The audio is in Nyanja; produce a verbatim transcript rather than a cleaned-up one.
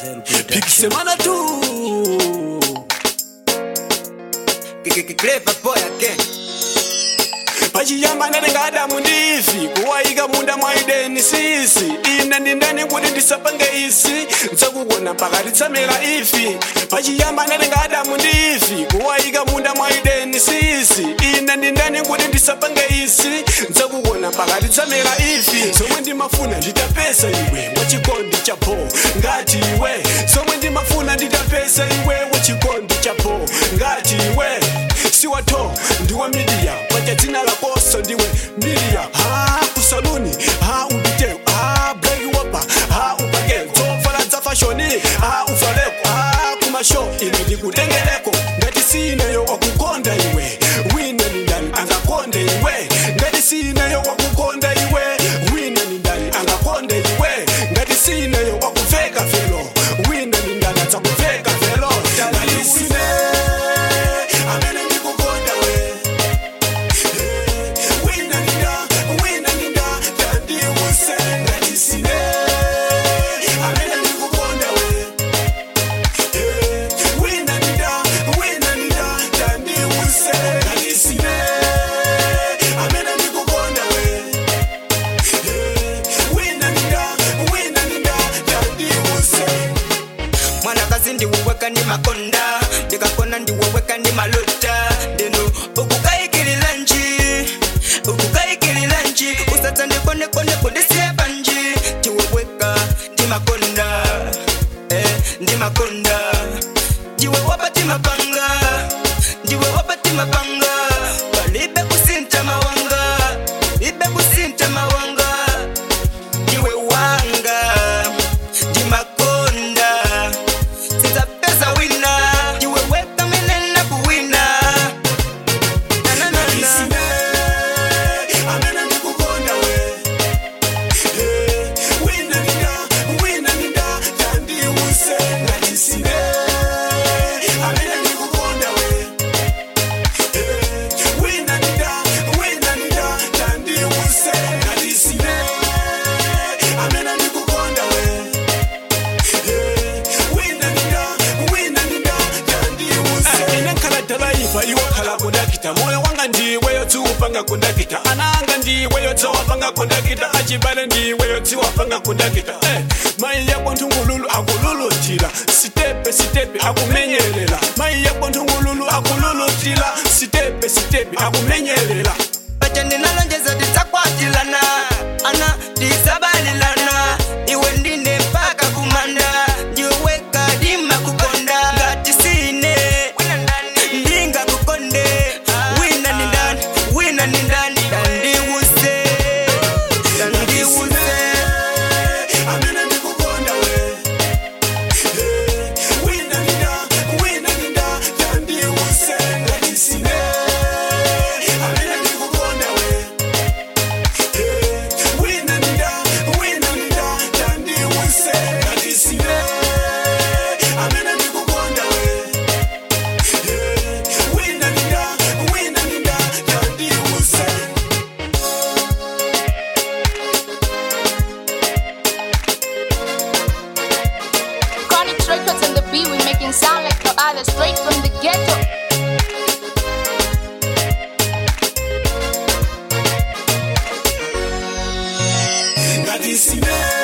Semana tu Clever boy again. pachiyamba ndengada mundifi kuwaika munda mwaideni sisi ine ndindani kuti ndisapange isi ntsakukona pakati tsamera ifi pachiyamba ndengada mundifi kuwaika munda mwaideni sisi ine ndindani kuti ndisapange isi ntsakukona pakati tsamera ifi somwe ndimafuna nditapesa iwe wachikondi chapo ngati iwe somwe ndimafuna nditapesa iwe wachikondi chapo ngati iwe siwato ndiwe media wacha dzina lakoso ndiwe media ha kusaluni ha ubite ha break wapa ha upake zovala za fashion ha ufaleko ha kumashow ili ndikutengeleko ngati sineyo wakukonda iwe wina ni ndani angakonde iwe ngati sineyo wakukonda iwe wina ni ndani angakonde iwe ngati sineyo wakuveka velo wina ni ndani atakuveka velo dali sine amene ndiweweka ndi makonda ndikakona ndiweweka ndi malota ndeno ukukaikilila nji ukukaikilila nji usatsa ndikonekone kundisiye panji ndiweweka ndi makonda eh, ndi makonda ndiwe wapati mapanga ndiwe wapati mapanga palibe kusinta mawanga libe kusinta mawanga ndiwe wanga ndi makonda moyo wanga ndiweyo tiupanga kundakita ananga ndiweyo tiwapanga kundakita achibale ndiweyo tiwapanga kundakita eh, mai yako ntungululu akululutila sitepe sitepe akumenyelela mai yako ntungululu akululutila sitepe sitepe akumenyelela bacha ndinalonjeza titakwatilana ana tisabalilana iwe ndine mpaka kumanda ndiweka dima kukonda ngati sine ndinga kukonde wina ni ndani wina ni ndani dandiwuse dandiwuse amene ndikukonda we wina ni ndani wina ni ndani dandiwuse ngati sine amene ndikukonda we wina ni ndani wina ni ndani dandiwuse ngati sine amene ndikukonda we wina ni ndani wina ni ndani dandiwuse. Chronic records on the beat, we making sound like no other, straight from the ghetto. Ngati sine